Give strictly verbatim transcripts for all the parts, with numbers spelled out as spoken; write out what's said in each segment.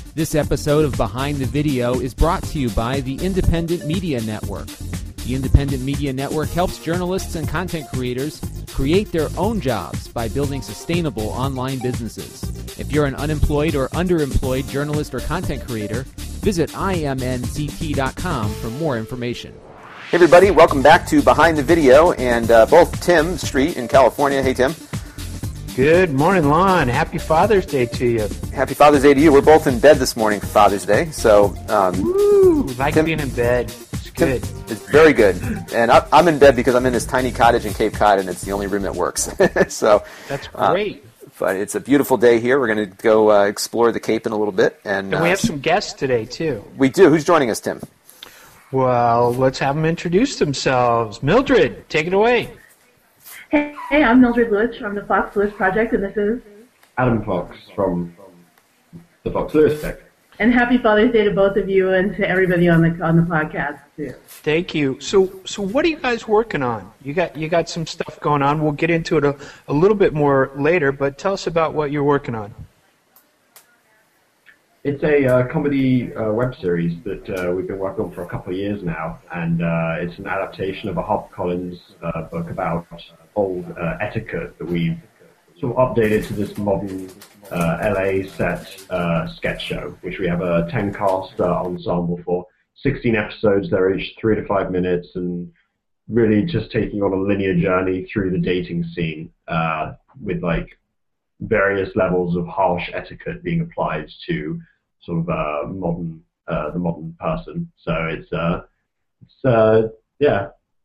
This episode of Behind the Video is brought to you by the Independent Media Network. The Independent Media Network helps journalists and content creators create their own jobs by building sustainable online businesses. If you're an unemployed or underemployed journalist or content creator, visit I M N C T dot com for more information. Hey everybody, welcome back to Behind the Video, and uh, both Tim Street in California. Hey Tim. Good morning, Lon. Happy Father's Day to you. Happy Father's Day to you. We're both in bed this morning for Father's Day, so... Um, Woo! Like Tim, being in bed. It's good. Tim, it's very good. And I, I'm in bed because I'm in this tiny cottage in Cape Cod, and it's the only room that works. so That's great. Uh, but it's a beautiful day here. We're going to go uh, explore the Cape in a little bit. And, and we uh, have some guests today, too. We do. Who's joining us, Tim? Well, let's have them introduce themselves. Mildred, take it away. Hey, hey, I'm Mildred Lewis from the Fox Lewis Project, and this is Adam Fox from the Fox Lewis Project. And happy Father's Day to both of you and to everybody on the on the podcast too. Thank you. So, so what are you guys working on? You got you got some stuff going on. We'll get into it a, a little bit more later, but tell us about what you're working on. It's a uh, comedy uh, web series that uh, we've been working on for a couple of years now, and uh, it's an adaptation of a HarperCollins uh, book about old uh, etiquette that we've sort of updated to this modern uh, L A set uh, sketch show, which we have a ten-cast uh, ensemble for, sixteen episodes. They're each three to five minutes, and really just taking on a linear journey through the dating scene uh, with like various levels of harsh etiquette being applied to sort of uh, modern, uh, the modern person. So it's, uh, it's uh, yeah.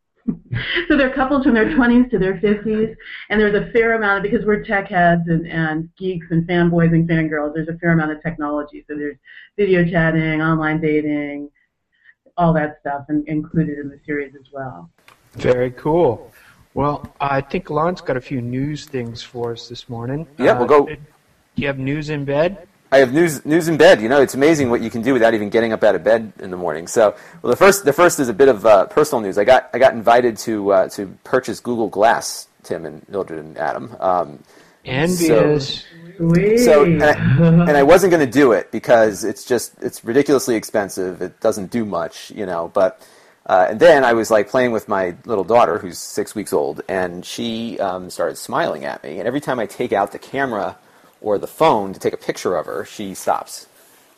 So they're couples from their twenties to their fifties, and there's a fair amount of, because we're tech heads and, and geeks and fanboys and fangirls, there's a fair amount of technology. So there's video chatting, online dating, all that stuff in, included in the series as well. Very cool. Well, I think Lon's got a few news things for us this morning. Yeah, uh, we'll go. Do you have news in bed? I have news news in bed. You know, it's amazing what you can do without even getting up out of bed in the morning. So, well, the first the first is a bit of uh, personal news. I got I got invited to uh, to purchase Google Glass, Tim and Mildred and Adam. Um, Envious. Sweet. So, and I, and I wasn't going to do it because it's just it's ridiculously expensive. It doesn't do much, you know. But uh, and then I was like playing with my little daughter, who's six weeks old, and she um, started smiling at me. And every time I take out the camera or the phone to take a picture of her, she stops.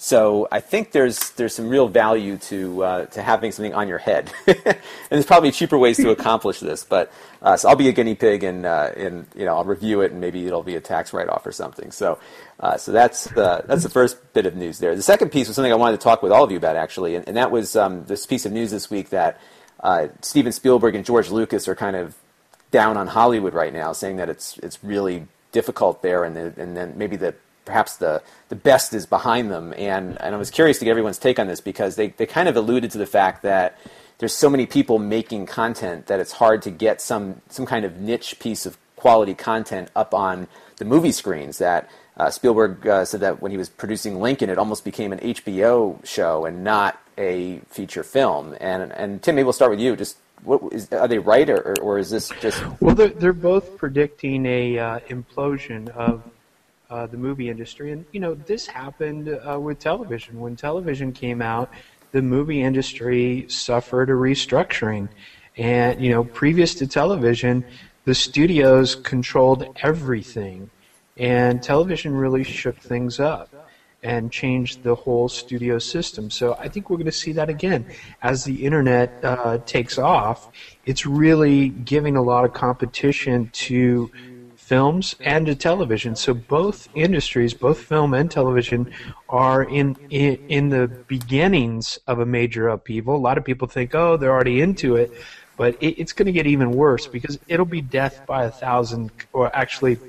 So I think there's there's some real value to uh, to having something on your head, and there's probably cheaper ways to accomplish this. But uh, so I'll be a guinea pig, and uh, and you know I'll review it, and maybe it'll be a tax write-off or something. So uh, so that's the that's the first bit of news there. The second piece was something I wanted to talk with all of you about actually, and, and that was um, this piece of news this week that uh, Steven Spielberg and George Lucas are kind of down on Hollywood right now, saying that it's it's really difficult there, and the, and then maybe the perhaps the, the best is behind them. And, and I was curious to get everyone's take on this because they, they kind of alluded to the fact that there's so many people making content that it's hard to get some some kind of niche piece of quality content up on the movie screens. That uh, Spielberg uh, said that when he was producing Lincoln, it almost became an H B O show and not a feature film. And and Tim, maybe we'll start with you. Just What is, are they right, or, or is this just... Well, they're, they're both predicting a uh, implosion of uh, the movie industry. And, you know, this happened uh, with television. When television came out, the movie industry suffered a restructuring. And, you know, previous to television, the studios controlled everything. And television really shook things up and changed the whole studio system. So I think we're going to see that again. As the internet uh, takes off, it's really giving a lot of competition to films and to television. So both industries, both film and television, are in, in, in the beginnings of a major upheaval. A lot of people think, oh, they're already into it, but it, it's going to get even worse because it'll be death by a thousand, or actually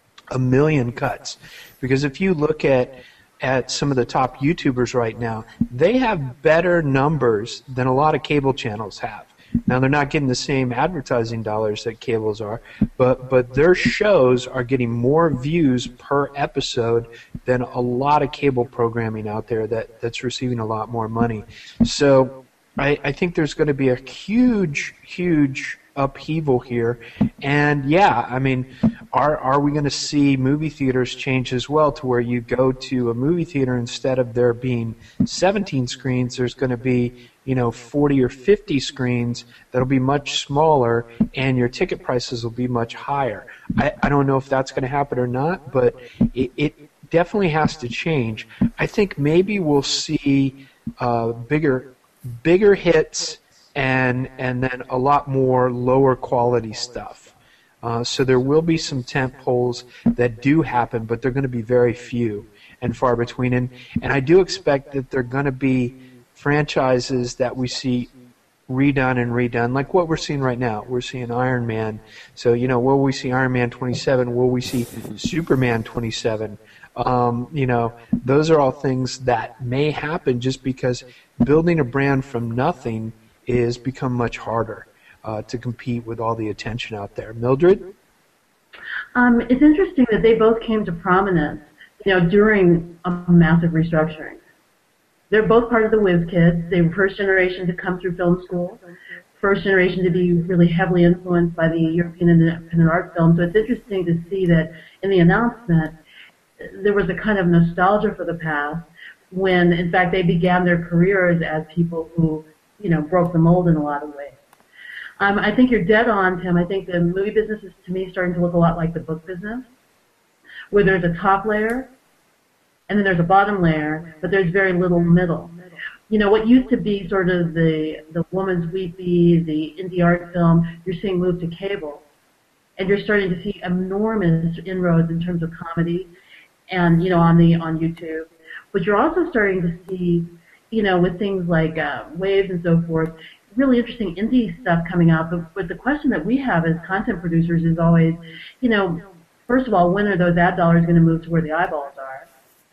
a million cuts. Because if you look at at some of the top YouTubers right now, they have better numbers than a lot of cable channels have. Now, they're not getting the same advertising dollars that cables are, but but their shows are getting more views per episode than a lot of cable programming out there that, that's receiving a lot more money. So I, I think there's going to be a huge, huge upheaval here. And yeah, I mean, are are we going to see movie theaters change as well, to where you go to a movie theater, instead of there being seventeen screens, there's going to be, you know, forty or fifty screens that'll be much smaller, and your ticket prices will be much higher. I, I don't know if that's going to happen or not, but it, it definitely has to change. I think maybe we'll see uh, bigger bigger hits and and then a lot more lower quality stuff. Uh, so there will be some tent poles that do happen, but they're going to be very few and far between. And, and I do expect that they're going to be franchises that we see redone and redone, like what we're seeing right now. We're seeing Iron Man. So, you know, will we see Iron Man twenty-seven? Will we see Superman twenty-seven? Um, you know, those are all things that may happen, just because building a brand from nothing is become much harder uh, to compete with all the attention out there. Mildred? Um, it's interesting that they both came to prominence, you know, during a massive restructuring. They're both part of the whiz kids. They were first generation to come through film school, first generation to be really heavily influenced by the European independent art film. So it's interesting to see that in the announcement, there was a kind of nostalgia for the past, when, in fact, they began their careers as people who, you know, broke the mold in a lot of ways. Um, I think you're dead on, Tim. I think the movie business is, to me, starting to look a lot like the book business, where there's a top layer, and then there's a bottom layer, but there's very little middle. You know, what used to be sort of the, the woman's weepy, the indie art film, you're seeing move to cable. And you're starting to see enormous inroads in terms of comedy, and, you know, on the on YouTube. But you're also starting to see, you know, with things like uh, Waves and so forth, really interesting indie stuff coming out. But, but the question that we have as content producers is always, you know, first of all, when are those ad dollars going to move to where the eyeballs are?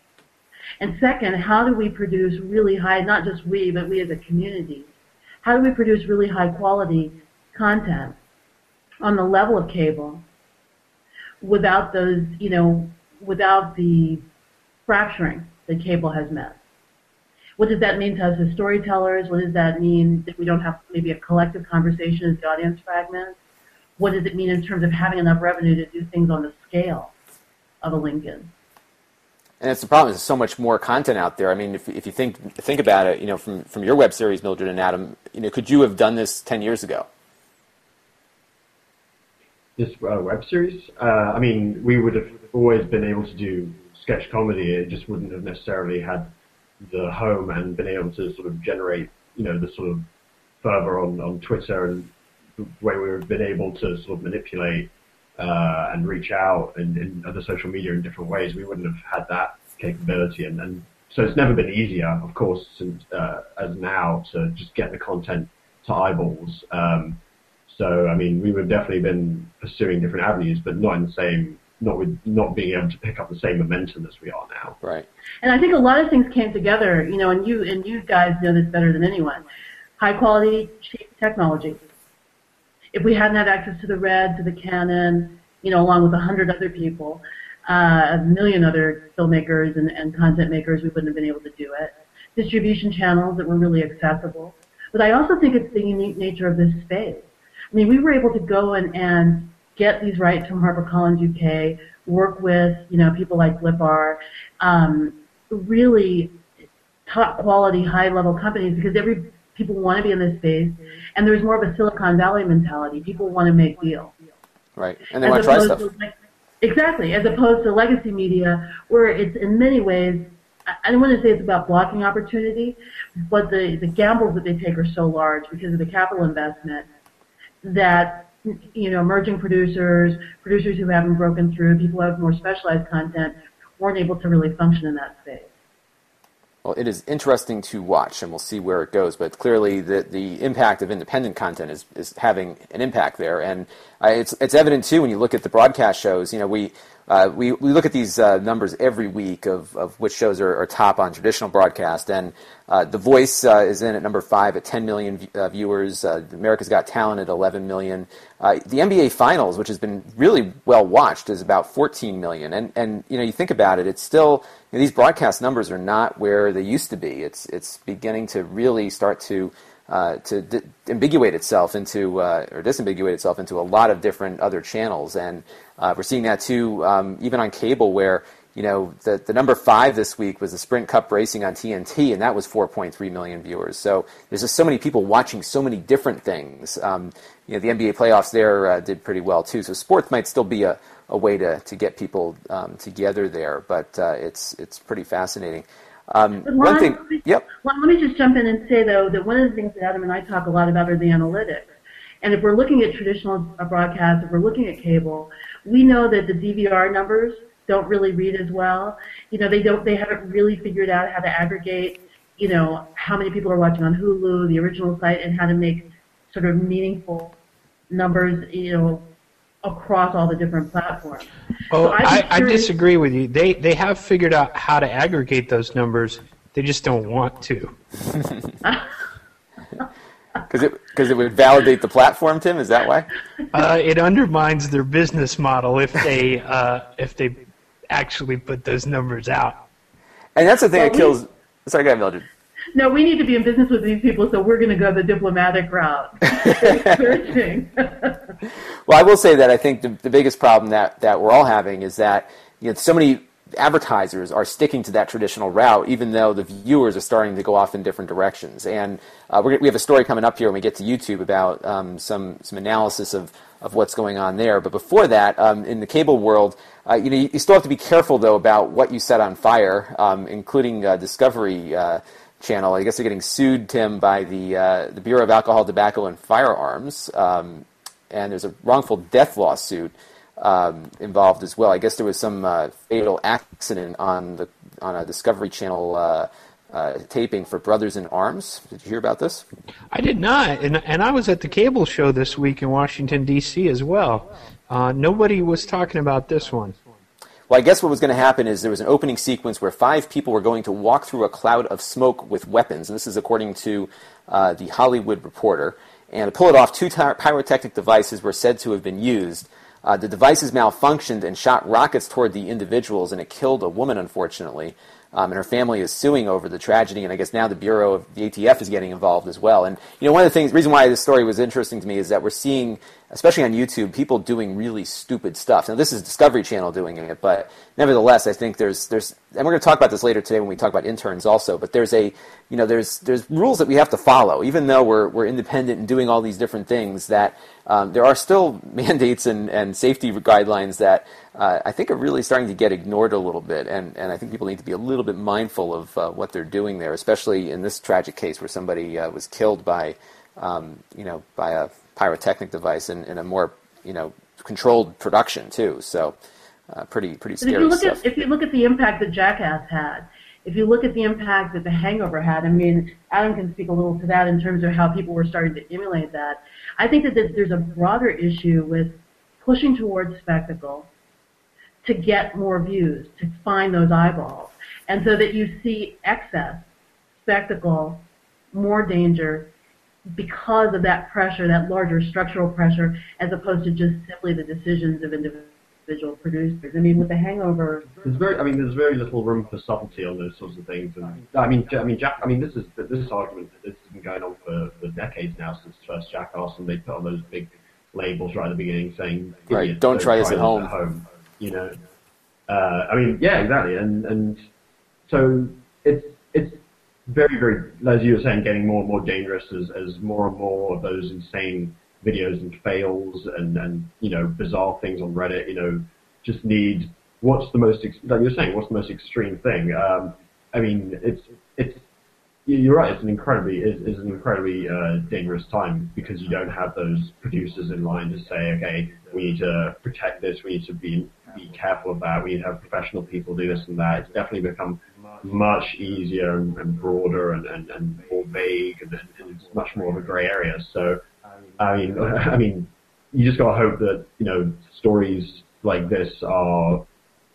And second, how do we produce really high, not just we, but we as a community, how do we produce really high quality content on the level of cable without those, you know, without the fracturing that cable has met? What does that mean to us as storytellers? What does that mean that we don't have maybe a collective conversation as the audience fragments? What does it mean in terms of having enough revenue to do things on the scale of a Lincoln? And it's the problem. There's so much more content out there. I mean, if if you think think about it, you know, from from your web series, Mildred and Adam, you know, could you have done this ten years ago? This uh, web series? Uh, I mean, we would have always been able to do sketch comedy. It just wouldn't have necessarily had the home and been able to sort of generate, you know, the sort of fervor on, on Twitter, and the way we've been able to sort of manipulate uh, and reach out in, in other social media in different ways. We wouldn't have had that capability. And, and so it's never been easier, of course, since, uh, as now, to just get the content to eyeballs. Um, so, I mean, we would have definitely been pursuing different avenues, but not in the same, not with, not being able to pick up the same momentum as we are now. Right. And I think a lot of things came together, you know, and you and you guys know this better than anyone. High quality, cheap technology. If we hadn't had access to the Red, to the Canon, you know, along with a hundred other people, uh, a million other filmmakers and, and content makers, we wouldn't have been able to do it. Distribution channels that were really accessible. But I also think it's the unique nature of this space. I mean, we were able to go and, and get these rights from HarperCollins U K, work with, you know, people like Flipar, um, really top quality, high level companies, because every people want to be in this space, and there's more of a Silicon Valley mentality. People want to make deals. Right, and they want to try stuff. To, like, exactly, as opposed to legacy media, where it's in many ways, I don't want to say it's about blocking opportunity, but the, the gambles that they take are so large because of the capital investment that, you know, emerging producers, producers who haven't broken through, people who have more specialized content, weren't able to really function in that space. Well, it is interesting to watch, and we'll see where it goes. But clearly, the the impact of independent content is, is having an impact there, and uh, it's it's evident too when you look at the broadcast shows. You know, we uh, we we look at these uh, numbers every week of, of which shows are, are top on traditional broadcast, and uh, The Voice uh, is in at number five at ten million v- uh, viewers. Uh, America's Got Talent at eleven million. Uh, the N B A Finals, which has been really well watched, is about fourteen million. And and you know, you think about it, it's still, you know, these broadcast numbers are not where they used to be. It's it's beginning to really start to uh, to di- ambiguate itself into uh, or disambiguate itself into a lot of different other channels, and uh, we're seeing that too, um, even on cable, where you know the the number five this week was the Sprint Cup Racing on T N T, and that was four point three million viewers. So there's just so many people watching so many different things. Um, you know, the N B A playoffs there uh, did pretty well too. So sports might still be a, a way to, to get people um, together there, but uh, it's it's pretty fascinating. Um, Lon, one thing, let me, yep. Lon, let me just jump in and say though that one of the things that Adam and I talk a lot about are the analytics. And if we're looking at traditional broadcasts, if we're looking at cable, we know that the D V R numbers don't really read as well. You know, they don't. They haven't really figured out how to aggregate, you know, how many people are watching on Hulu, the original site, and how to make sort of meaningful numbers, you know, across all the different platforms. Oh, so I, I disagree with you. They they have figured out how to aggregate those numbers. They just don't want to. Because it because it would validate the platform, Tim. Is that why? Uh, it undermines their business model if they uh, if they actually put those numbers out. And that's the thing well, that kills. We, sorry, go ahead, Mildred. No, we need to be in business with these people, so we're going to go the diplomatic route. Searching. Well, I will say that I think the, the biggest problem that, that we're all having is that you know so many advertisers are sticking to that traditional route, even though the viewers are starting to go off in different directions. And uh, we're, we have a story coming up here when we get to YouTube about um, some some analysis of, of what's going on there. But before that, um, in the cable world, uh, you know, you, you still have to be careful though about what you set on fire, um, including uh, Discovery uh, Channel. I guess they're getting sued, Tim, by the uh, the Bureau of Alcohol, Tobacco, and Firearms, um, and there's a wrongful death lawsuit Um, involved as well. I guess there was some uh, fatal accident on the on a Discovery Channel uh, uh, taping for Brothers in Arms. Did you hear about this? I did not, and and I was at the cable show this week in Washington D C as well. Uh, nobody was talking about this one. Well, I guess what was going to happen is there was an opening sequence where five people were going to walk through a cloud of smoke with weapons, and this is according to uh, the Hollywood Reporter. And to pull it off, two pyrotechnic devices were said to have been used. Uh, the devices malfunctioned and shot rockets toward the individuals, and it killed a woman, unfortunately. Um, and her family is suing over the tragedy, and I guess now the Bureau of the A T F is getting involved as well. And you know, one of the things, the reason why this story was interesting to me is that we're seeing, especially on YouTube, people doing really stupid stuff. Now, this is Discovery Channel doing it, but nevertheless, I think there's there's, and we're going to talk about this later today when we talk about interns also. But there's a, you know, there's there's rules that we have to follow, even though we're we're independent and doing all these different things. That um, there are still mandates and and safety guidelines that uh, I think are really starting to get ignored a little bit, and and I think people need to be a little bit mindful of uh, what they're doing there, especially in this tragic case where somebody uh, was killed by, um, you know, by a pyrotechnic device in, in a more, you know, controlled production too. So, uh, pretty pretty scary if you look stuff. At, if you look at the impact that Jackass had, if you look at the impact that The Hangover had, I mean, Adam can speak a little to that in terms of how people were starting to emulate that. I think that there's a broader issue with pushing towards spectacle to get more views, to find those eyeballs, and so that you see excess spectacle, more danger, because of that pressure, that larger structural pressure, as opposed to just simply the decisions of individual producers. I mean, with The Hangover, there's very, I mean, there's very little room for subtlety on those sorts of things. And I mean, I mean, Jack, I mean, this is this argument. This has been going on for, for decades now since first Jackass, and they put on those big labels right at the beginning saying, right, don't, don't try this at home. at home. You know, uh, I mean, yeah, exactly, and and so it's it's. very, very, as you were saying, getting more and more dangerous as, as more and more of those insane videos and fails and, and, you know, bizarre things on Reddit, you know, just need, what's the most, ex- like you were saying, what's the most extreme thing? Um, I mean, it's, it's, you're right, it's an incredibly, it's, it's an incredibly uh, dangerous time because you don't have those producers in line to say, okay, we need to protect this, we need to be, be careful of that, we need to have professional people do this and that. It's definitely become much easier and, and broader and, and, and more vague, and, and it's much more of a grey area. So, I mean, I mean, you just gotta hope that, you know, stories like this are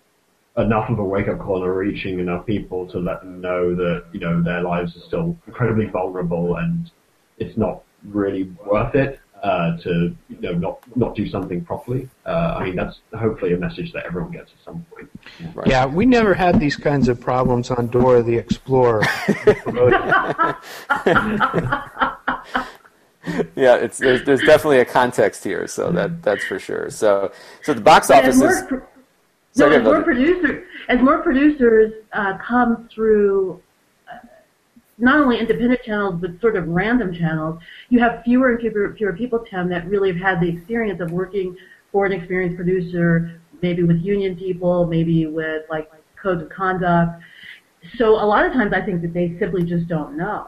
enough of a wake-up call and are reaching enough people to let them know that, you know, their lives are still incredibly vulnerable and it's not really worth it uh, to, you know, not not do something properly. Uh, I mean, that's hopefully a message that everyone gets at some point. Right. Yeah, we never had these kinds of problems on Dora the Explorer. yeah, it's there's, there's definitely a context here, so that that's for sure. So so the box But office as more, is. pro- Sorry, no, as go more ahead. producers, as more producers uh, come through, uh, not only independent channels but sort of random channels, you have fewer and fewer, fewer people, Tim, that really have had the experience of working for an experienced producer, maybe with union people, maybe with like codes of conduct. So a lot of times, I think that they simply just don't know.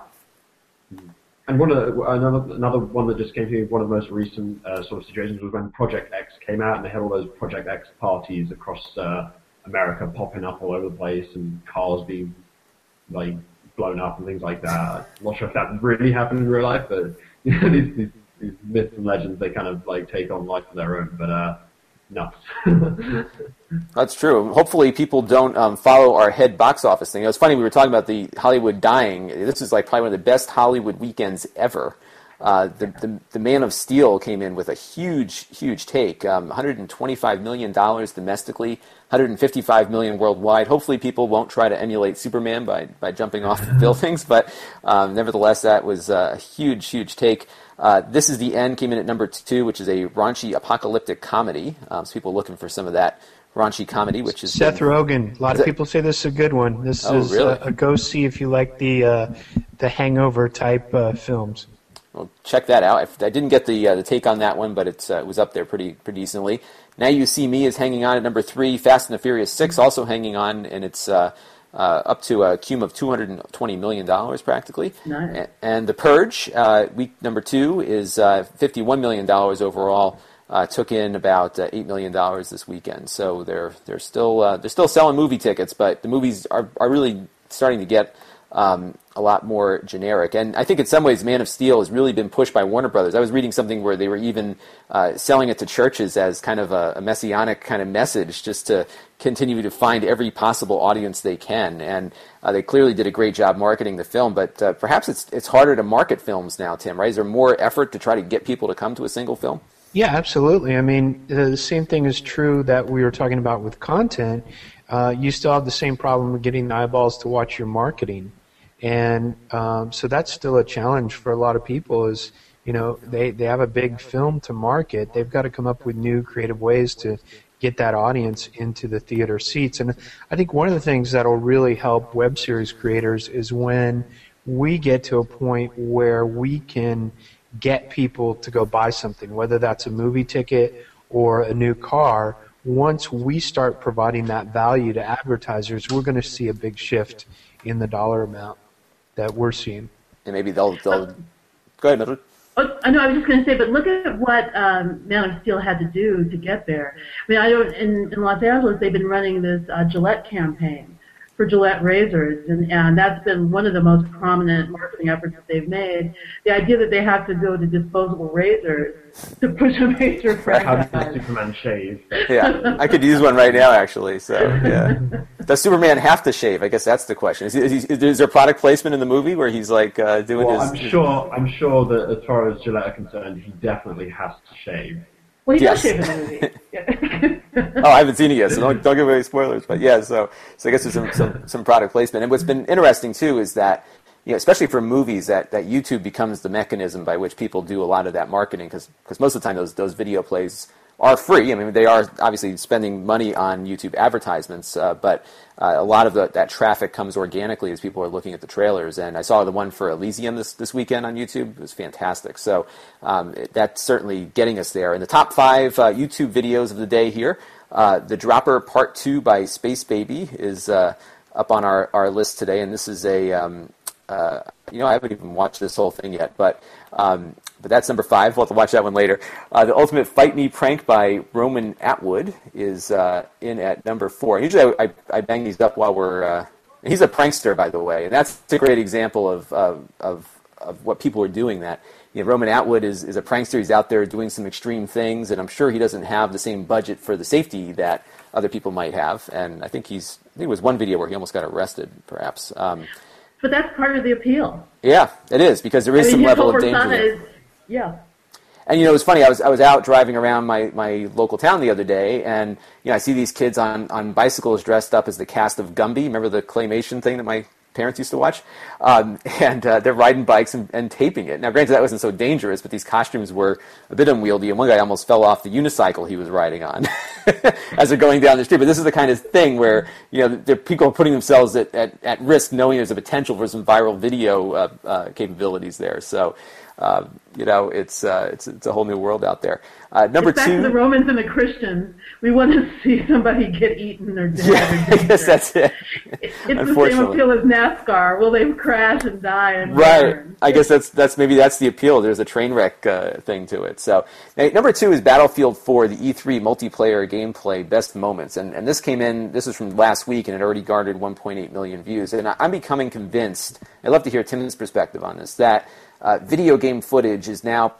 And one of the, another another one that just came to me, one of the most recent uh, sort of situations was when Project X came out, and they had all those Project X parties across uh, America popping up all over the place, and cars being like blown up and things like that. I'm not sure if that really happened in real life, but you know, these, these, these myths and legends, they kind of like take on life of their own. But uh, nuts. That's true. Hopefully people don't um, follow our head box office thing. It was funny, we were talking about the Hollywood dying. This is like probably one of the best Hollywood weekends ever. Uh, the, the the Man of Steel came in with a huge, huge take. Um, one hundred twenty-five million dollars domestically, one hundred fifty-five million dollars worldwide. Hopefully people won't try to emulate Superman by, by jumping off the buildings, but um, nevertheless, that was a huge, huge take. Uh, This Is the End came in at number two, which is a raunchy apocalyptic comedy. Um, so people looking for some of that raunchy comedy, which is Seth been, Rogen. A lot of people say this is a good one. This Oh, is really? a, a go see if you like the uh, the Hangover type uh, films. Well, check that out. I, I didn't get the uh, the take on that one, but it's uh, it was up there pretty pretty decently. Now You See Me is hanging on at number three. Fast and the Furious six also hanging on, and it's uh, uh, up to a cum of two hundred twenty million dollars practically. Nice. And, and The Purge, uh, week number two, is uh, fifty-one million dollars overall. Uh, took in about uh, eight million dollars this weekend. So they're they're still uh, they're still selling movie tickets, but the movies are are really starting to get Um, a lot more generic. And I think in some ways Man of Steel has really been pushed by Warner Brothers. I was reading something where they were even uh, selling it to churches as kind of a, a messianic kind of message, just to continue to find every possible audience they can. And uh, they clearly did a great job marketing the film, but uh, perhaps it's it's harder to market films now, Tim, right? Is there more effort to try to get people to come to a single film? Yeah, absolutely. I mean, the same thing is true that we were talking about with content. Uh, you still have the same problem with getting the eyeballs to watch your marketing. And um, so that's still a challenge for a lot of people is, you know, they, they have a big film to market. They've got to come up with new creative ways to get that audience into the theater seats. And I think one of the things that will really help web series creators is when we get to a point where we can get people to go buy something, whether that's a movie ticket or a new car. Once we start providing that value to advertisers, we're going to see a big shift in the dollar amount that we're seeing. And maybe they'll they'll go ahead, Mildred. Oh, I know. I was just going to say, but look at what um, Man of Steel had to do to get there. I mean, I don't. In, in Los Angeles, they've been running this uh, Gillette campaign for Gillette razors, and, and that's been one of the most prominent marketing efforts that they've made. The idea that they have to go to disposable razors to push a major How does franchise. Superman shave? Yeah, I could use one right now, actually. So, yeah. Does Superman have to shave? I guess that's the question. Is, is, is, is there product placement in the movie where he's like uh, doing Well, his? I'm sure. I'm sure that as far as Gillette are concerned, he definitely has to shave. Well, he Yes. does shave in the movie. Yeah. Oh, I haven't seen it yet, so don't, don't give away spoilers. But yeah, so so I guess there's some, some, some product placement. And what's been interesting too is that, you know, especially for movies, that, that YouTube becomes the mechanism by which people do a lot of that marketing, because most of the time those those video plays are free. I mean, they are obviously spending money on YouTube advertisements, uh, but uh, a lot of the, that traffic comes organically as people are looking at the trailers. And I saw the one for Elysium this, this weekend on YouTube. It was fantastic. So um, it, that's certainly getting us there. In the top five uh, YouTube videos of the day here, uh, The Dropper Part two by Space Baby is uh, up on our, our list today. And this is a, um, uh, you know, I haven't even watched this whole thing yet, but... Um, But that's number five. We'll have to watch that one later. Uh, the Ultimate Fight Me Prank by Roman Atwood is uh, in at number four. And usually I, I, I bang these up while we're... Uh, he's a prankster, by the way. And that's a great example of of, of, of what people are doing that. You know, Roman Atwood is, is a prankster. He's out there doing some extreme things, and I'm sure he doesn't have the same budget for the safety that other people might have. And I think he's... I think it was one video where he almost got arrested, perhaps. Um, But that's part of the appeal. yeah, it is, because there is I mean, some his level whole of danger persona there. is, yeah. And, you know, it was funny. I was I was out driving around my, my local town the other day, and, you know, I see these kids on, on bicycles dressed up as the cast of Gumby. Remember the claymation thing that my parents used to watch, um, and uh, they're riding bikes and, and taping it. Now, granted, that wasn't so dangerous, but these costumes were a bit unwieldy, and one guy almost fell off the unicycle he was riding on as they're going down the street. But this is the kind of thing where, you know, the people are putting themselves at, at, at risk, knowing there's a potential for some viral video uh, uh, capabilities there. So, uh, you know, it's, uh, it's it's a whole new world out there. Uh, number it's back two, to the Romans and the Christians. We want to see somebody get eaten or dead. Yeah, or I guess that's it. It's the same appeal as NASCAR. Will they crash and die and right? burn? I guess that's that's maybe that's the appeal. There's a train wreck uh, thing to it. So now, number two is Battlefield four, the E three multiplayer gameplay best moments, and and this came in. This was from last week, and it already garnered one point eight million views. And I'm becoming convinced. I'd love to hear Tim's perspective on this. That uh, video game footage is now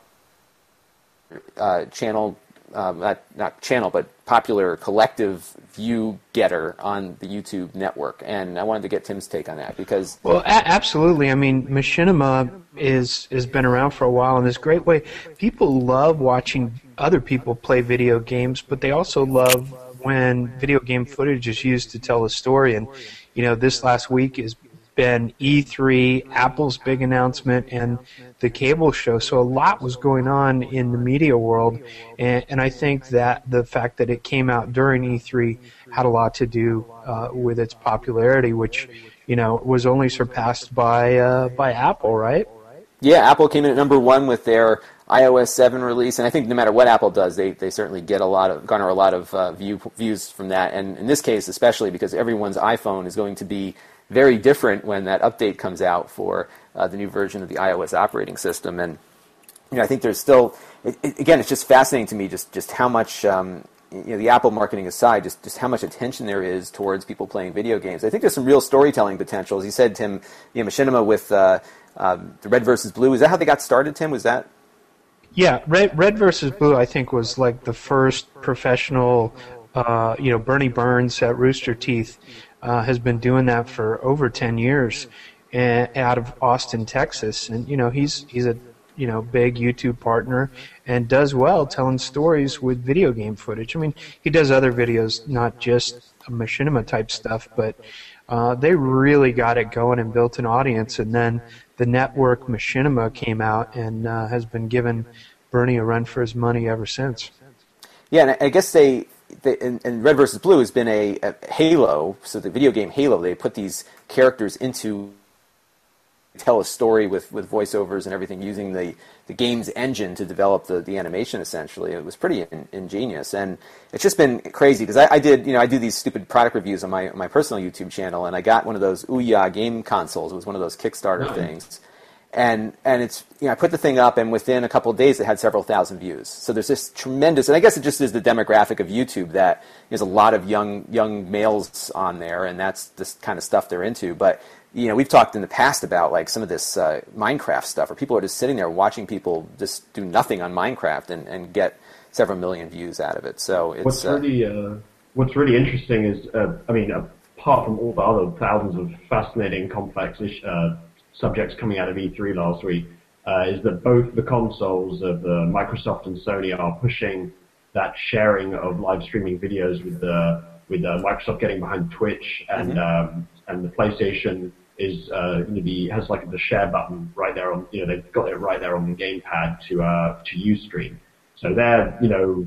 uh, channel. Um, not not channel, but popular collective view getter on the YouTube network, and I wanted to get Tim's take on that because well, a- absolutely. I mean, Machinima is has been around for a while in this great way. People love watching other people play video games, but they also love when video game footage is used to tell a story. And you know, this last week has been E three, Apple's big announcement, and the cable show. So a lot was going on in the media world, and, and I think that the fact that it came out during E three had a lot to do uh, with its popularity, which, you know, was only surpassed by uh, by Apple, right? Yeah, Apple came in at number one with their i O S seven release, and I think no matter what Apple does, they, they certainly get a lot of garner a lot of uh, view, views from that, and in this case especially because everyone's iPhone is going to be very different when that update comes out for uh, the new version of the iOS operating system. And you know, I think there's still, it, it, again, it's just fascinating to me just, just how much, um, you know, the Apple marketing aside, just, just how much attention there is towards people playing video games. I think there's some real storytelling potential. As you said, Tim, you know, Machinima with uh, um, the Red versus Blue. Is that how they got started, Tim? Was that? Yeah, Red, Red versus Blue, I think, was like the first professional, uh, you know, Bernie Burns at Rooster Teeth Uh, has been doing that for over ten years, uh, out of Austin, Texas, and you know he's he's a you know big YouTube partner and does well telling stories with video game footage. I mean, he does other videos, not just Machinima type stuff, but uh, they really got it going and built an audience. And then the network Machinima came out and uh, has been giving Bernie a run for his money ever since. Yeah, and I guess they. They, and, and Red versus Blue has been a, a Halo, so the video game Halo, they put these characters into tell a story with, with voiceovers and everything using the, the game's engine to develop the, the animation essentially. It was pretty in, ingenious, and it's just been crazy because I, I did, you know, I do these stupid product reviews on my my personal YouTube channel, and I got one of those Ouya game consoles. It was one of those Kickstarter oh. things. And and it's, you know, I put the thing up, and within a couple of days it had several thousand views. So there's this tremendous, and I guess it just is the demographic of YouTube that there's a lot of young young males on there, and that's this kind of stuff they're into. But you know, we've talked in the past about like some of this uh, Minecraft stuff, where people are just sitting there watching people just do nothing on Minecraft and, and get several million views out of it. So it's what's really uh, what's really interesting is, uh, I mean, apart from all the other thousands of fascinating, complex uh, subjects coming out of E three last week, uh, is that both the consoles of the Microsoft and Sony are pushing that sharing of live streaming videos with the with uh, Microsoft getting behind Twitch, and mm-hmm. um, and the PlayStation is uh, going to be has like the share button right there on, you know, they've got it right there on the gamepad to uh, to Ustream. So they're, you know,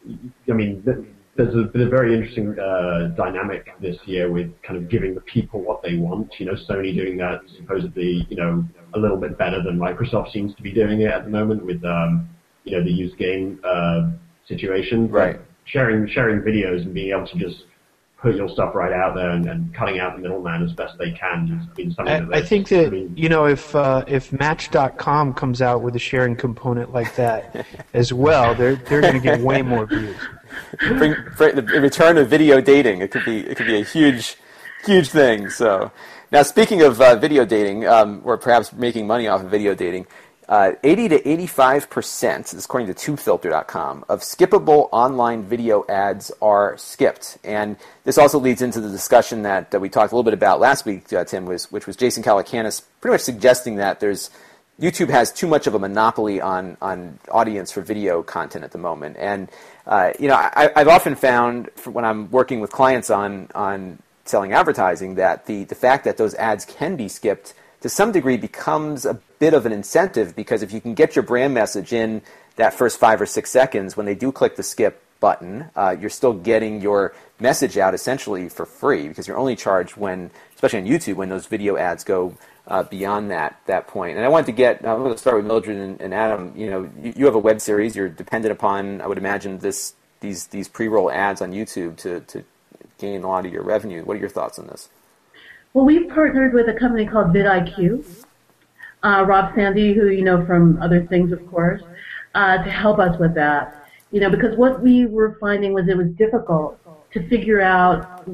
I mean, there's a, been a very interesting uh, dynamic this year with kind of giving the people what they want. You know, Sony doing that supposedly, you know, a little bit better than Microsoft seems to be doing it at the moment with, um, you know, the used game uh, situation. Right. Sharing sharing videos and being able to just put your stuff right out there and, and cutting out the middleman as best they can has been something that I, I think that, I mean, you know, if uh, if Match dot com comes out with a sharing component like that as well, they're they're going to get way more views. Bring, bring the return of video dating. It could be it could be a huge, huge thing. So now, speaking of uh, video dating, um, or perhaps making money off of video dating, uh, eighty to eighty-five percent, according to tube filter dot com, of skippable online video ads are skipped. And this also leads into the discussion that, that we talked a little bit about last week, uh, Tim, was which was Jason Calacanis pretty much suggesting that there's YouTube has too much of a monopoly on, on audience for video content at the moment. And, uh, you know, I, I've often found when I'm working with clients on, on selling advertising, that the, the fact that those ads can be skipped to some degree becomes a bit of an incentive, because if you can get your brand message in that first five or six seconds, when they do click the skip button, uh, you're still getting your message out essentially for free, because you're only charged when, especially on YouTube, when those video ads go uh, beyond that that point. And I wanted to get, I'm going to start with Mildred and, and Adam. You know, you, you have a web series. You're dependent upon, I would imagine, this these these pre-roll ads on YouTube to, to gain a lot of your revenue. What are your thoughts on this? Well, we've partnered with a company called vidIQ, uh, Rob Sandy, who you know from other things, of course, uh, to help us with that. You know, because what we were finding was it was difficult to figure out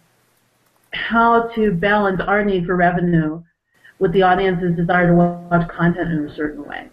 how to balance our need for revenue with the audience's desire to watch content in a certain way.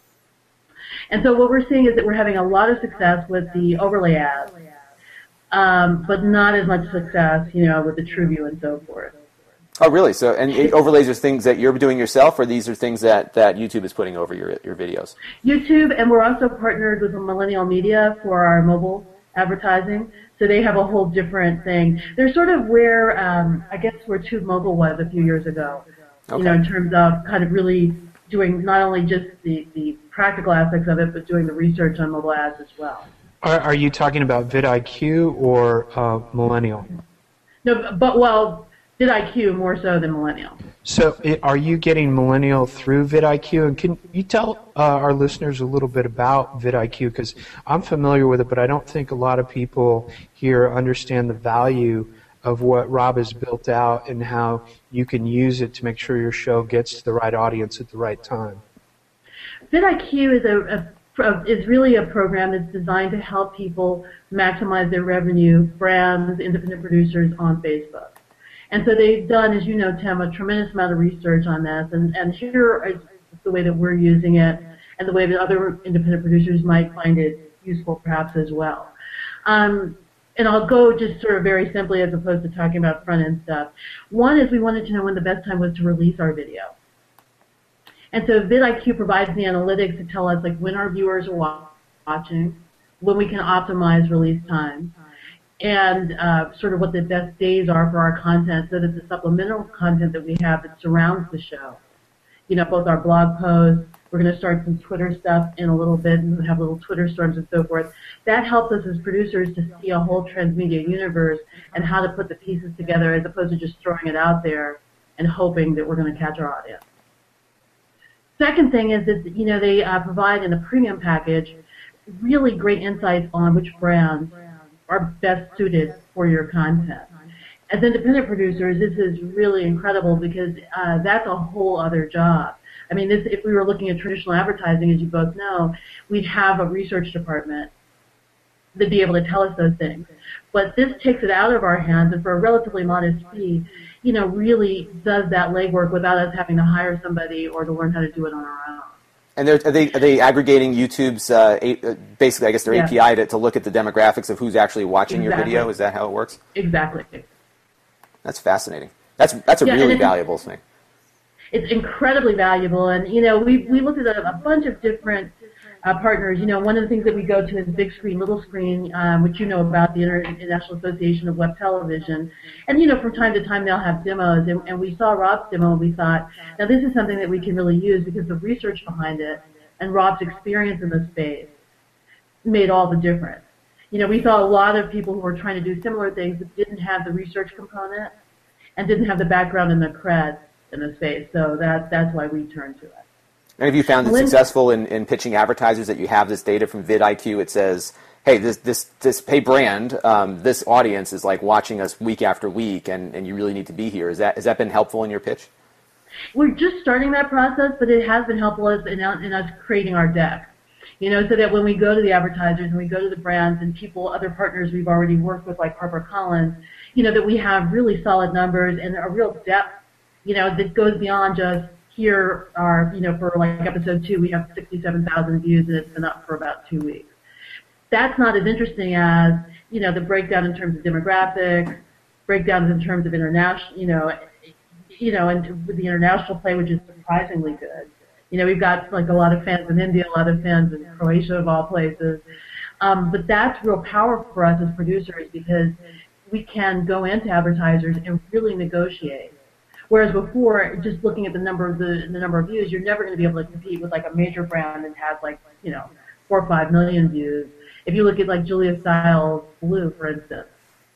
And so what we're seeing is that we're having a lot of success with the overlay ads, um, but not as much success, you know, with the TrueView and so forth. Oh, really? So, and it, overlays are things that you're doing yourself, or these are things that, that YouTube is putting over your your videos? YouTube, and we're also partnered with Millennial Media for our mobile advertising. So they have a whole different thing. They're sort of where, um, I guess, where Tube Mobile was a few years ago. Okay. You know, in terms of kind of really doing not only just the, the practical aspects of it, but doing the research on mobile ads as well. Are, are you talking about vidIQ or uh, Millennial? No, but well, vidIQ more so than Millennial. So it, are you getting Millennial through vidIQ? And can you tell uh, our listeners a little bit about vidIQ? Because I'm familiar with it, but I don't think a lot of people here understand the value of what Rob has built out and how you can use it to make sure your show gets to the right audience at the right time. vidIQ is a, a is really a program that's designed to help people maximize their revenue, brands, independent producers on Facebook. And so they've done, as you know, Tim, a tremendous amount of research on this, and, and here is the way that we're using it and the way that other independent producers might find it useful perhaps as well. Um, And I'll go just sort of very simply as opposed to talking about front-end stuff. One is we wanted to know when the best time was to release our video. And so vidIQ provides the analytics to tell us like when our viewers are watching, when we can optimize release time, and uh, sort of what the best days are for our content, so that the supplemental content that we have that surrounds the show, you know, both our blog posts, we're going to start some Twitter stuff in a little bit and have little Twitter storms and so forth. That helps us as producers to see a whole transmedia universe and how to put the pieces together as opposed to just throwing it out there and hoping that we're going to catch our audience. Second thing is that, you know, they uh, provide in a premium package really great insights on which brands are best suited for your content. As independent producers, this is really incredible because uh, that's a whole other job. I mean, this, if we were looking at traditional advertising, as you both know, we'd have a research department that'd be able to tell us those things. But this takes it out of our hands, and for a relatively modest fee, you know, really does that legwork without us having to hire somebody or to learn how to do it on our own. And are they are they aggregating YouTube's uh, a, basically, I guess, their yeah. A P I to, to look at the demographics of who's actually watching exactly. your video? Is that how it works? Exactly. That's fascinating. That's that's a yeah, really valuable thing. It's incredibly valuable, and you know, we we looked at a, a bunch of different uh, partners. You know, one of the things that we go to is Big Screen, Little Screen, um, which you know about, the International Association of Web Television. And you know, from time to time they'll have demos, and, and we saw Rob's demo, and we thought, now this is something that we can really use because the research behind it and Rob's experience in the space made all the difference. You know, we saw a lot of people who were trying to do similar things that didn't have the research component and didn't have the background and the cred in the space, so that that's why we turned to it. And have you found it Lynn, successful in, in pitching advertisers that you have this data from vidIQ? It says, hey, this this this hey brand, um, this audience is like watching us week after week, and, and you really need to be here. Is that has that been helpful in your pitch? We're just starting that process, but it has been helpful in, in us creating our deck. You know, so that when we go to the advertisers and we go to the brands and people, other partners we've already worked with, like HarperCollins, you know, that we have really solid numbers and a real depth, you know, that goes beyond just here are, you know, for like episode two, we have sixty-seven thousand views and it's been up for about two weeks. That's not as interesting as, you know, the breakdown in terms of demographics, breakdowns in terms of international, you know, you know, and with the international play, which is surprisingly good. You know, we've got like a lot of fans in India, a lot of fans in Croatia of all places. Um, but that's real powerful for us as producers because we can go into advertisers and really negotiate. Whereas before, just looking at the number of the, the number of views, you're never going to be able to compete with like a major brand that has like, you know, four or five million views. If you look at like Julia Stiles Blue, for instance,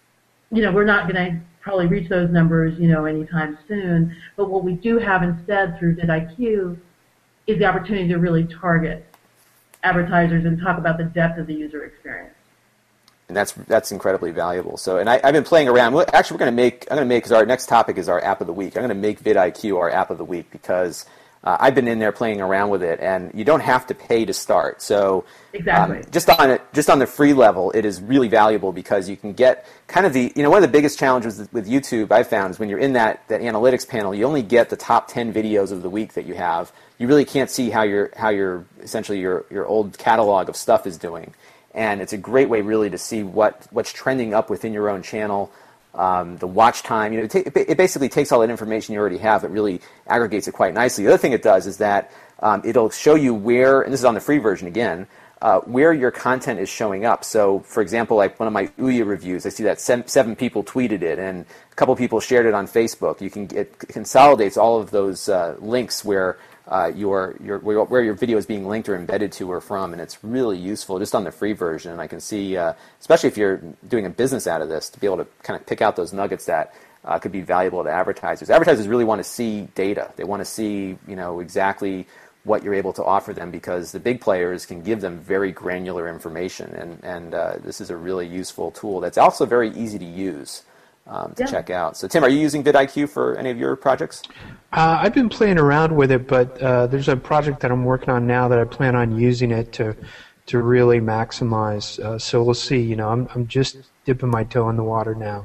you know, we're not going to probably reach those numbers, you know, anytime soon. But what we do have instead through vidIQ is the opportunity to really target advertisers and talk about the depth of the user experience. And that's that's incredibly valuable. So, and I, I've been playing around. Actually, we're going to make. I'm going to make because our next topic is our app of the week. I'm going to make vidIQ our app of the week because uh, I've been in there playing around with it, and you don't have to pay to start. So, exactly. um, just on it, just on the free level, it is really valuable because you can get kind of the. You know, one of the biggest challenges with YouTube I've found is when you're in that that analytics panel, you only get the top ten videos of the week that you have. You really can't see how your how your essentially your your old catalog of stuff is doing. And it's a great way, really, to see what, what's trending up within your own channel, um, the watch time. You know, it, ta- it basically takes all that information you already have. It really aggregates it quite nicely. The other thing it does is that um, it'll show you where, and this is on the free version again, uh, where your content is showing up. So, for example, like one of my Ouya reviews, I see that seven, seven people tweeted it, and a couple people shared it on Facebook. You can it consolidates all of those uh, links where. Uh, your, your, where your video is being linked or embedded to or from, and it's really useful just on the free version. And I can see, uh, especially if you're doing a business out of this, to be able to kind of pick out those nuggets that uh, could be valuable to advertisers. Advertisers really want to see data. They want to see, you know, exactly what you're able to offer them because the big players can give them very granular information, and, and uh, this is a really useful tool that's also very easy to use. Um, to yeah. check out. So, Tim, are you using vidIQ for any of your projects? Uh, I've been playing around with it, but uh, there's a project that I'm working on now that I plan on using it to to really maximize. Uh, so we'll see. You know, I'm I'm just dipping my toe in the water now.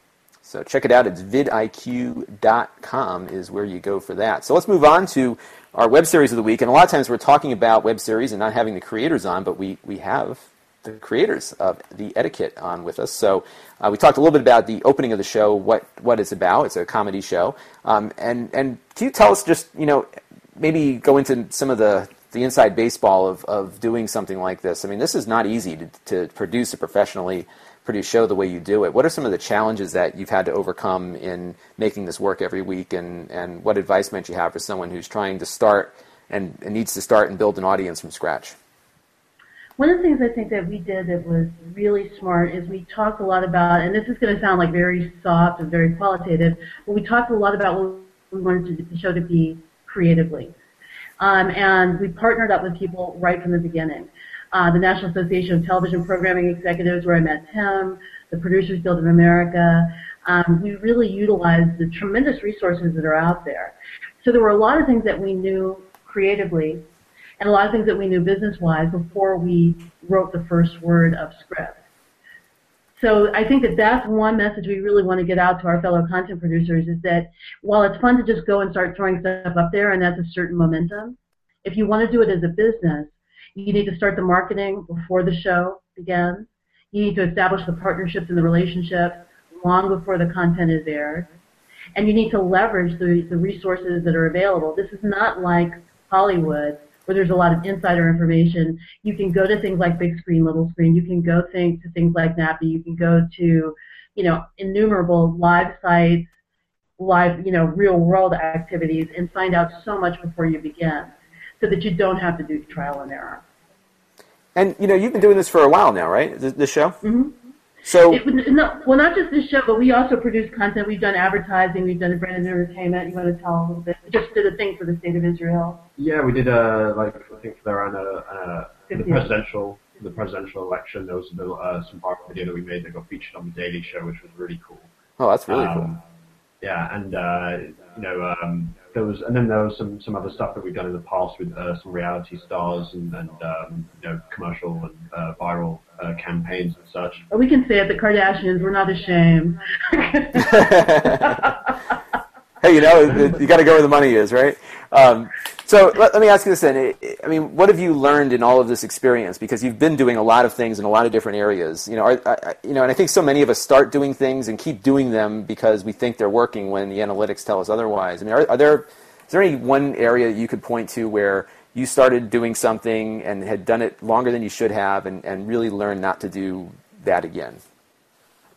So check it out. It's vidIQ dot com is where you go for that. So let's move on to our web series of the week. And a lot of times we're talking about web series and not having the creators on, but we we have the creators of The Etiquette on with us. So uh, we talked a little bit about the opening of the show, what what it's about. It's a comedy show. Um, and, and can you tell us just, you know, maybe go into some of the, the inside baseball of, of doing something like this? I mean, this is not easy to, to produce a professionally produced show the way you do it. What are some of the challenges that you've had to overcome in making this work every week? And, and what advice might you have for someone who's trying to start and, and needs to start and build an audience from scratch? One of the things I think that we did that was really smart is we talked a lot about, and this is going to sound like very soft and very qualitative, but we talked a lot about what we wanted the show to be creatively. Um, and we partnered up with people right from the beginning. Uh, the National Association of Television Programming Executives, where I met Tim, the Producers Guild of America. Um, we really utilized the tremendous resources that are out there. So there were a lot of things that we knew creatively and a lot of things that we knew business-wise before we wrote the first word of script. So I think that that's one message we really want to get out to our fellow content producers is that while it's fun to just go and start throwing stuff up there and that's a certain momentum, if you want to do it as a business, you need to start the marketing before the show begins. You need to establish the partnerships and the relationships long before the content is aired. And you need to leverage the, the resources that are available. This is not like Hollywood, where there's a lot of insider information. You can go to things like Big Screen, Little Screen. You can go think to things like Nappy. You can go to, you know, innumerable live sites, live, you know, real-world activities, and find out so much before you begin, so that you don't have to do trial and error. And you know, you've been doing this for a while now, right? This, this show. Mm-hmm. So, it, no, well, not just this show, but we also produce content. We've done advertising. We've done branded entertainment. You want to tell a little bit? We just did a thing for the State of Israel. Yeah, we did a like I think they're on a, a the presidential the presidential election. There was a little, uh, some viral video that we made that got featured on the Daily Show, which was really cool. Oh, that's really um, cool. Yeah, and uh, you know, um, there was, and then there was some, some other stuff that we've done in the past with uh, some reality stars and, and um, you know, commercial and uh, viral uh, campaigns and such. Well, we can say it, the Kardashians, we're not ashamed. Hey, you know, you got to go where the money is, right? Um, so let, let me ask you this then. I mean, what have you learned in all of this experience? Because you've been doing a lot of things in a lot of different areas. You know, are, are, you know, and I think so many of us start doing things and keep doing them because we think they're working when the analytics tell us otherwise. I mean, are, are there is there any one area you could point to where you started doing something and had done it longer than you should have, and, and really learned not to do that again?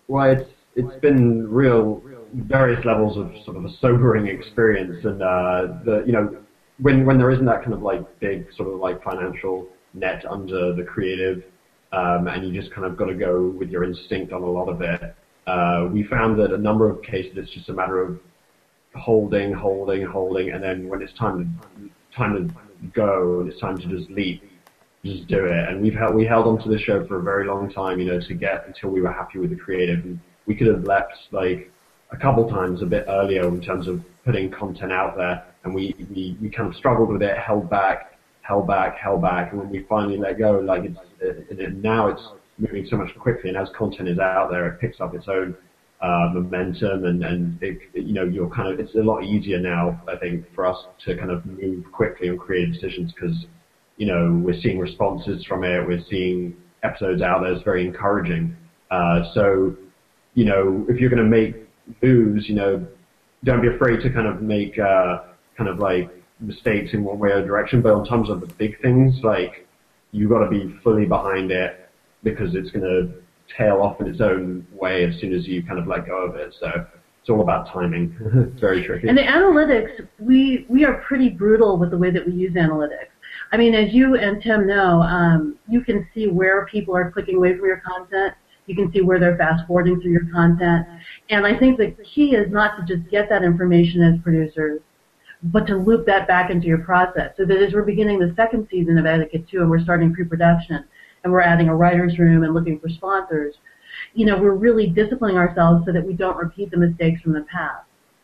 Well, it's it's been real various levels of sort of a sobering experience, and uh, the you know when when there isn't that kind of like big sort of like financial net under the creative, um, and you just kind of got to go with your instinct on a lot of it. Uh, we found that a number of cases it's just a matter of holding, holding, holding, and then when it's time to time to go and it's time to just leap, just do it. And we've held we held on to the show for a very long time, you know, to get until we were happy with the creative. And we could have left like a couple times a bit earlier in terms of putting content out there, and we we, we kind of struggled with it, held back, held back, held back, and when we finally let go, like it's it, it, now it's moving so much quickly, and as content is out there, it picks up its own uh, momentum, and and it, you know you're kind of it's a lot easier now, I think, for us to kind of move quickly on creative decisions because you know we're seeing responses from it, we're seeing episodes out there. It's very encouraging. Uh, so you know if you're going to make moves, you know don't be afraid to kind of make uh, kind of like mistakes in one way or direction. But in terms of the big things, like you've got to be fully behind it, because it's going to tail off in its own way as soon as you kind of let go of it. So it's all about timing. It's very tricky. And the analytics, we we are pretty brutal with the way that we use analytics. I mean, as you and Tim know, um, you can see where people are clicking away from your content. You can see where they're fast-forwarding through your content. And I think the key is not to just get that information as producers, but to loop that back into your process. So that as we're beginning the second season of Etiquette two and we're starting pre-production, and we're adding a writer's room and looking for sponsors, you know, we're really disciplining ourselves so that we don't repeat the mistakes from the past.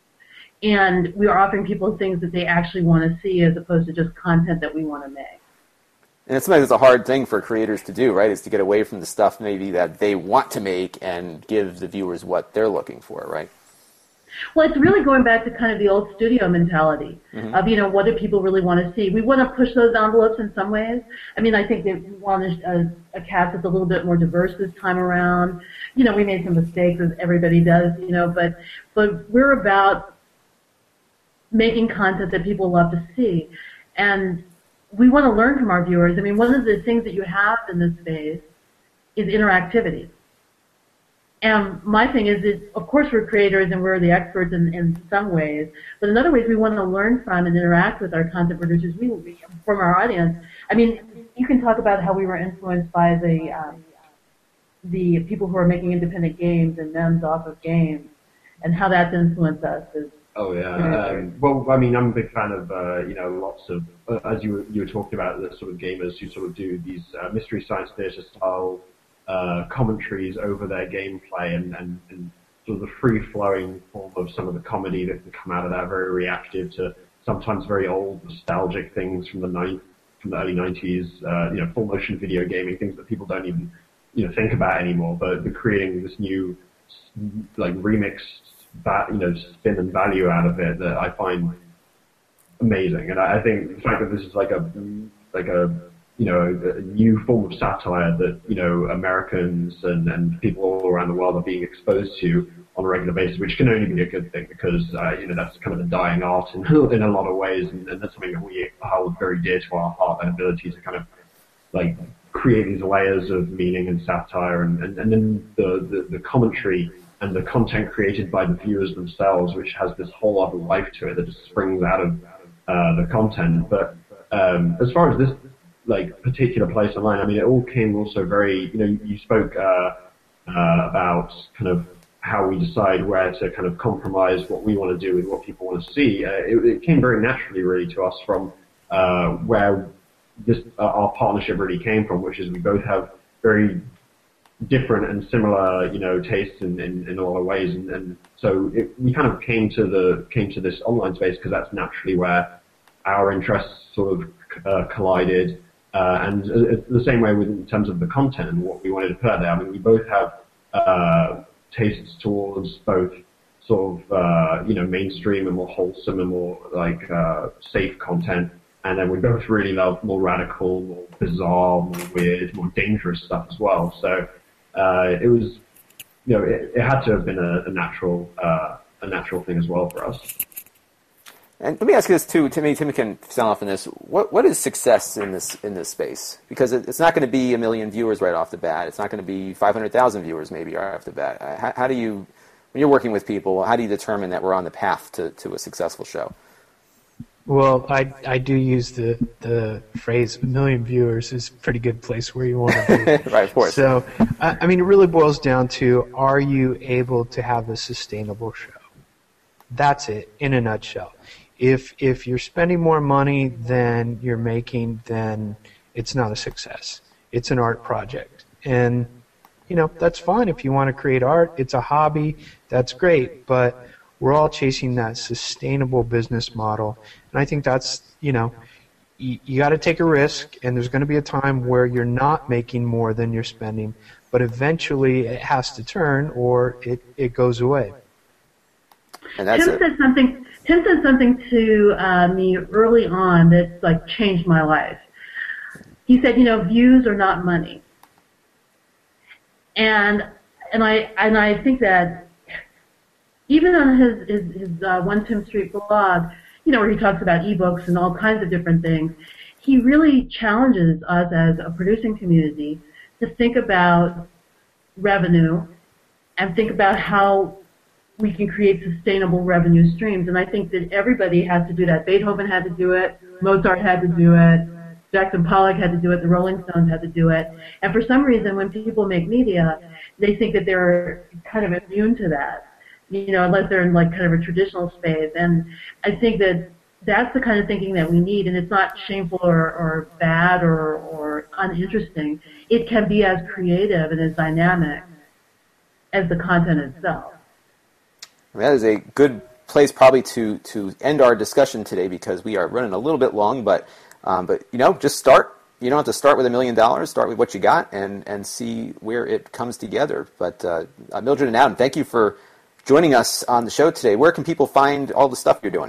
And we are offering people things that they actually want to see as opposed to just content that we want to make. And it's something that's a hard thing for creators to do, right, is to get away from the stuff maybe that they want to make and give the viewers what they're looking for, right? Well, it's really going back to kind of the old studio mentality mm-hmm. of, you know, what do people really want to see? We want to push those envelopes in some ways. I mean, I think that we want a, a cast that's a little bit more diverse this time around. You know, we made some mistakes, as everybody does, you know, but but we're about making content that people love to see. And we want to learn from our viewers. I mean, one of the things that you have in this space is interactivity. And my thing is that, of course, we're creators and we're the experts in, in some ways, but in other ways we want to learn from and interact with our content producers we, from our audience. I mean, you can talk about how we were influenced by the um, the people who are making independent games and memes off of games, and how that's influenced us. As, oh yeah. Um, well, I mean, I'm a big fan of uh, you know lots of uh, as you were, you were talking about the sort of gamers who sort of do these uh, mystery science theater style Uh, commentaries over their gameplay and, and, and sort of the free-flowing form of some of the comedy that can come out of that, very reactive to sometimes very old nostalgic things from the ni- from the early nineties, uh, you know, full-motion video gaming, things that people don't even, you know, think about anymore, but they're creating this new, like, remixed, va- you know, spin and value out of it that I find amazing. And I, I think the fact that this is like a, like a, you know, a new form of satire that, you know, Americans and, and people all around the world are being exposed to on a regular basis, which can only be a good thing because, uh, you know, that's kind of a dying art in, in a lot of ways, and, and that's something that we hold very dear to our heart, that ability to kind of, like, create these layers of meaning and satire, and, and, and then the, the, the commentary and the content created by the viewers themselves, which has this whole other life to it that just springs out of uh, the content. But um, as far as this, like, particular place online, I mean, it all came also very, you know, you spoke uh, uh, about kind of how we decide where to kind of compromise what we want to do with what people want to see. Uh, it, it came very naturally, really, to us from uh, where this uh, our partnership really came from, which is we both have very different and similar, you know, tastes in, in, in a lot of ways, and, and so it, we kind of came to the came to this online space because that's naturally where our interests sort of uh, collided. Uh, and uh, the same way with in terms of the content and what we wanted to put out there. I mean, we both have uh, tastes towards both sort of, uh, you know, mainstream and more wholesome and more, like, uh, safe content. And then we both really love more radical, more bizarre, more weird, more dangerous stuff as well. So uh, it was, you know, it, it had to have been a, a natural uh, a natural thing as well for us. And let me ask you this too, Timmy. Timmy can sound off on this. What what is success in this in this space? Because it, it's not going to be a million viewers right off the bat. It's not going to be five hundred thousand viewers maybe right off the bat. How, how do you, when you're working with people, how do you determine that we're on the path to, to a successful show? Well, I I do use the the phrase "a million viewers" is a pretty good place where you want to be. Right, of course. So, I, I mean, it really boils down to: are you able to have a sustainable show? That's it in a nutshell. If if you're spending more money than you're making, then it's not a success. It's an art project, and you know that's fine if you want to create art. It's a hobby. That's great, but we're all chasing that sustainable business model, and I think that's you know you, you got to take a risk, and there's going to be a time where you're not making more than you're spending, but eventually it has to turn or it it goes away. And that's Tim it. said something. Tim said something to uh, me early on that like changed my life. He said, "You know, views are not money," and and I and I think that even on his his, his uh, One Tim Street blog, you know, where he talks about ebooks and all kinds of different things, he really challenges us as a producing community to think about revenue and think about how we can create sustainable revenue streams. And I think that everybody has to do that. Beethoven had to do it. Mozart had to do it. Jackson Pollock had to do it. The Rolling Stones had to do it. And for some reason, when people make media, they think that they're kind of immune to that, you know, unless they're in like kind of a traditional space. And I think that that's the kind of thinking that we need. And it's not shameful or, or bad or, or uninteresting. It can be as creative and as dynamic as the content itself. I mean, that is a good place probably to, to end our discussion today because we are running a little bit long. But um, but you know, just start. You don't have to start with a million dollars. Start with what you got and, and see where it comes together. But uh, Mildred and Adam, thank you for joining us on the show today. Where can people find all the stuff you're doing?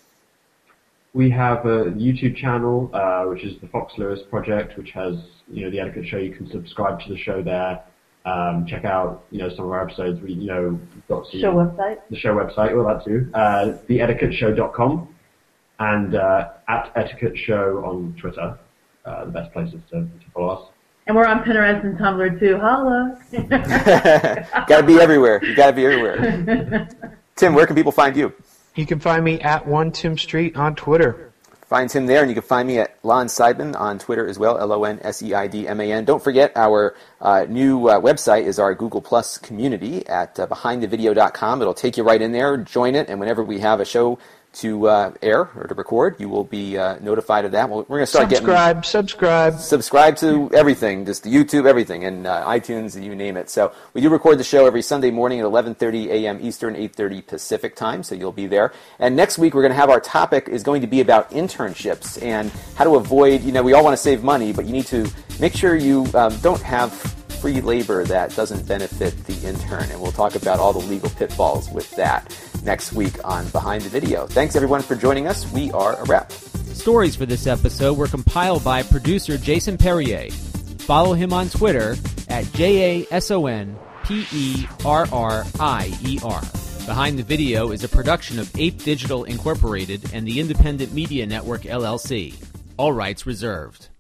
We have a YouTube channel, uh, which is the Fox Lewis Project, which has you know the Etiquette Show. You can subscribe to the show there. Um, check out, you know, some of our episodes. We, you know, we've got some, show website. The show website, all that too. Uh, the etiquette show dot com and uh, at Etiquette Show on Twitter. Uh, the best places to, to follow us. And we're on Pinterest and Tumblr too. Holla! Gotta be everywhere. You gotta be everywhere. Tim, where can people find you? You can find me at One Tim Street on Twitter. Find Tim there, and you can find me at Lon Seidman on Twitter as well, L O N S E I D M A N. Don't forget, our uh, new uh, website is our Google Plus community at uh, behind the video dot com. It'll take you right in there, join it, and whenever we have a show to uh, air or to record, you will be uh, notified of that. We're going to start subscribe, getting... Subscribe, subscribe. Subscribe to everything, just the YouTube, everything, and uh, iTunes, you name it. So we do record the show every Sunday morning at eleven thirty a.m. Eastern, eight thirty Pacific time, so you'll be there. And next week we're going to have our topic is going to be about internships and how to avoid, you know, we all want to save money, but you need to make sure you um, don't have free labor that doesn't benefit the intern. And we'll talk about all the legal pitfalls with that next week on Behind the Video. Thanks, everyone, for joining us. We are a wrap. Stories for this episode were compiled by producer Jason Perrier. Follow him on Twitter at J A S O N P E R R I E R. Behind the Video is a production of Ape Digital Incorporated and the Independent Media Network, L L C. All rights reserved.